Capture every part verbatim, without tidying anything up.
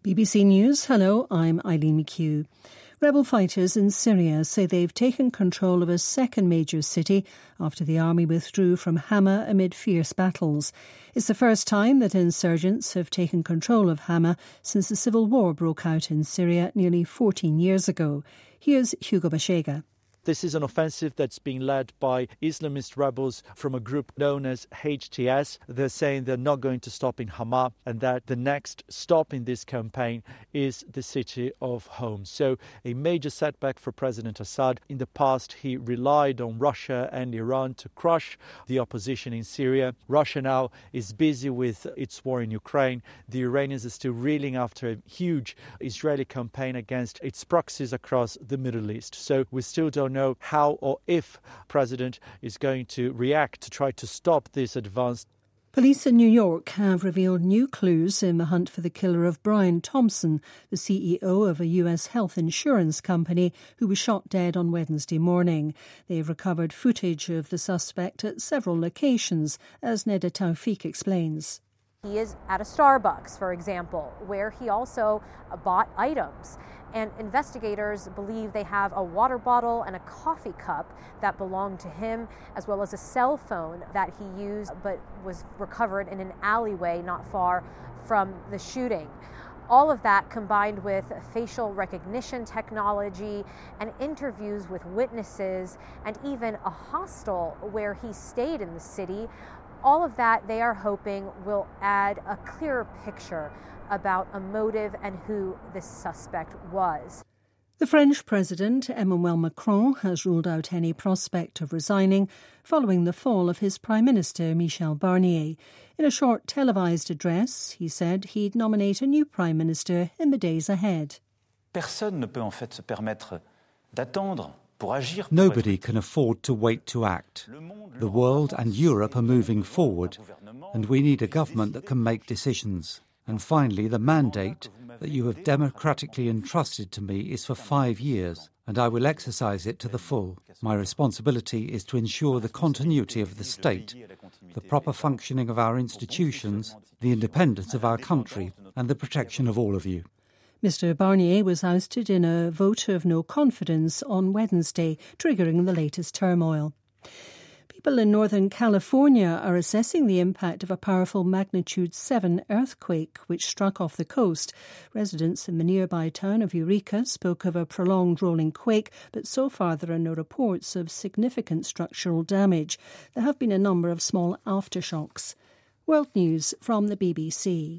B B C News, hello, I'm Eileen McHugh. Rebel fighters in Syria say they've taken control of a second major city after the army withdrew from Hama amid fierce battles. It's the first time that insurgents have taken control of Hama since the civil war broke out in Syria nearly fourteen years ago. Here's Hugo Bashega. This is an offensive that's being led by Islamist rebels from a group known as H T S. They're saying they're not going to stop in Hama and that the next stop in this campaign is the city of Homs. So a major setback for President Assad. In the past, he relied on Russia and Iran to crush the opposition in Syria. Russia now is busy with its war in Ukraine. The Iranians are still reeling after a huge Israeli campaign against its proxies across the Middle East. So we still don't know how or if President is going to react to try to stop this advance. Police in New York have revealed new clues in the hunt for the killer of Brian Thompson, the C E O of a U S health insurance company who was shot dead on Wednesday morning. They've recovered footage of the suspect at several locations, as Neda Tawfiq explains. He is at a Starbucks, for example, where he also bought items. And investigators believe they have a water bottle and a coffee cup that belonged to him, as well as a cell phone that he used but was recovered in an alleyway not far from the shooting. All of that combined with facial recognition technology and interviews with witnesses and even a hostel where he stayed in the city, all of that they are hoping will add a clearer picture about a motive and who this suspect was. The French President, Emmanuel Macron, has ruled out any prospect of resigning following the fall of his Prime Minister, Michel Barnier. In a short televised address, he said he'd nominate a new Prime Minister in the days ahead. Personne ne peut en fait se permettre d'attendre. Nobody can afford to wait to act. The world and Europe are moving forward, and we need a government that can make decisions. And finally, the mandate that you have democratically entrusted to me is for five years, and I will exercise it to the full. My responsibility is to ensure the continuity of the state, the proper functioning of our institutions, the independence of our country, and the protection of all of you. Mister Barnier was ousted in a vote of no confidence on Wednesday, triggering the latest turmoil. People in Northern California are assessing the impact of a powerful magnitude seven earthquake which struck off the coast. Residents in the nearby town of Eureka spoke of a prolonged rolling quake, but so far there are no reports of significant structural damage. There have been a number of small aftershocks. World News from the B B C.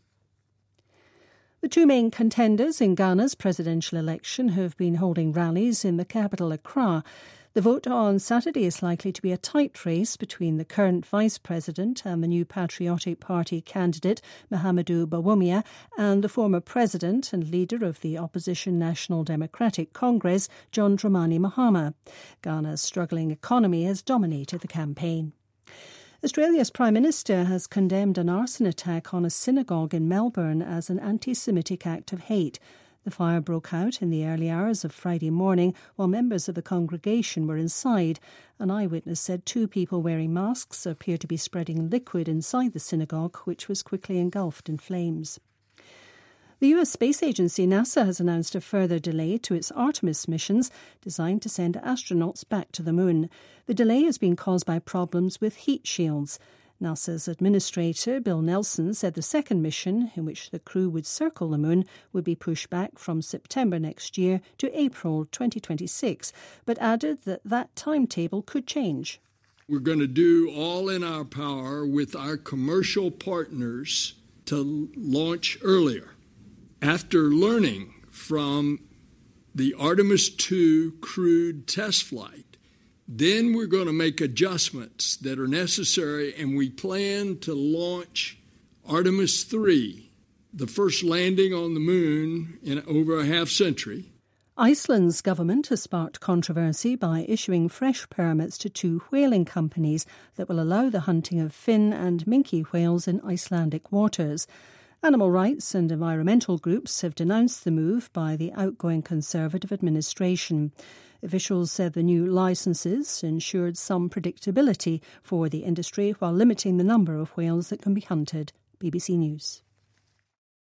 The two main contenders in Ghana's presidential election have been holding rallies in the capital, Accra. The vote on Saturday is likely to be a tight race between the current vice president and the new Patriotic Party candidate, Mahamudu Bawumia, and the former president and leader of the opposition National Democratic Congress, John Dramani Mahama. Ghana's struggling economy has dominated the campaign. Australia's Prime Minister has condemned an arson attack on a synagogue in Melbourne as an anti-Semitic act of hate. The fire broke out in the early hours of Friday morning while members of the congregation were inside. An eyewitness said two people wearing masks appeared to be spreading liquid inside the synagogue, which was quickly engulfed in flames. The U S Space Agency, NASA, has announced a further delay to its Artemis missions designed to send astronauts back to the moon. The delay has been caused by problems with heat shields. NASA's administrator, Bill Nelson, said the second mission, in which the crew would circle the moon, would be pushed back from September next year to April twenty twenty-six, but added that that timetable could change. We're going to do all in our power with our commercial partners to launch earlier. After learning from the Artemis two crewed test flight, then we're going to make adjustments that are necessary, and we plan to launch Artemis three, the first landing on the moon in over a half century. Iceland's government has sparked controversy by issuing fresh permits to two whaling companies that will allow the hunting of fin and minke whales in Icelandic waters. Animal rights and environmental groups have denounced the move by the outgoing Conservative administration. Officials said the new licences ensured some predictability for the industry while limiting the number of whales that can be hunted. B B C News.